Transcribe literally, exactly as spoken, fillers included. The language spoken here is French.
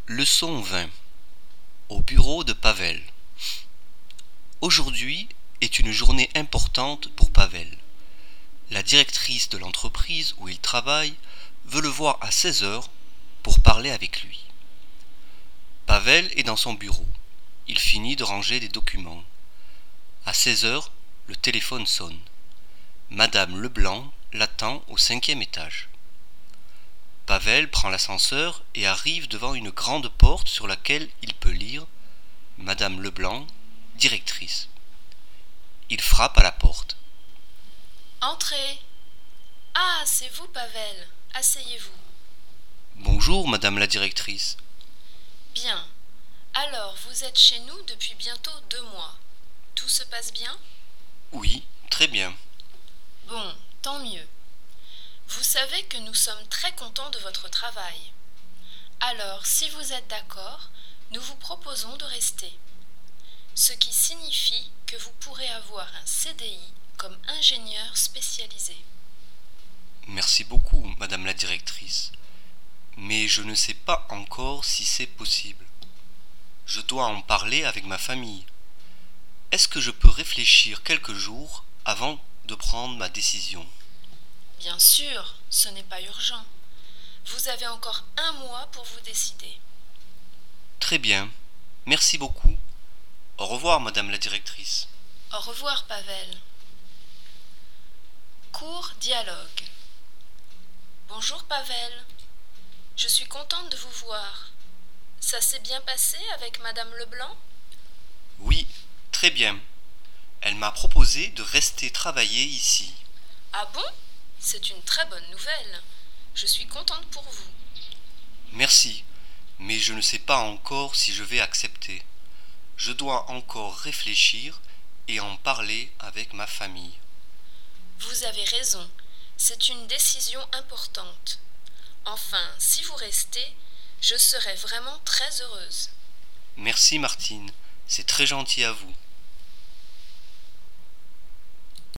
Leçon vingt. Au bureau de Pavel. Aujourd'hui est une journée importante pour Pavel. La directrice de l'entreprise où il travaille veut le voir à seize heures pour parler avec lui. Pavel est dans son bureau. Il finit de ranger des documents. À seize heures, le téléphone sonne. Madame Leblanc l'attend au cinquième étage. Pavel prend l'ascenseur et arrive devant une grande porte sur laquelle il peut lire « Madame Leblanc, directrice ». Il frappe à la porte. Entrez. Ah, c'est vous, Pavel. Asseyez-vous. Bonjour, Madame la directrice. Bien. Alors, vous êtes chez nous depuis bientôt deux mois. Tout se passe bien? Oui, très bien. Bon, tant mieux. Vous savez que nous sommes très contents de votre travail. Alors, si vous êtes d'accord, nous vous proposons de rester. Ce qui signifie que vous pourrez avoir un C D I comme ingénieur spécialisé. Merci beaucoup, Madame la directrice. Mais je ne sais pas encore si c'est possible. Je dois en parler avec ma famille. Est-ce que je peux réfléchir quelques jours avant de prendre ma décision ? Bien sûr, ce n'est pas urgent. Vous avez encore un mois pour vous décider. Très bien. Merci beaucoup. Au revoir, Madame la directrice. Au revoir, Pavel. Cours dialogue. Bonjour, Pavel. Je suis contente de vous voir. Ça s'est bien passé avec Madame Leblanc? Oui, très bien. Elle m'a proposé de rester travailler ici. Ah bon? C'est une très bonne nouvelle. Je suis contente pour vous. Merci, mais je ne sais pas encore si je vais accepter. Je dois encore réfléchir et en parler avec ma famille. Vous avez raison. C'est une décision importante. Enfin, si vous restez, je serai vraiment très heureuse. Merci Martine, c'est très gentil à vous.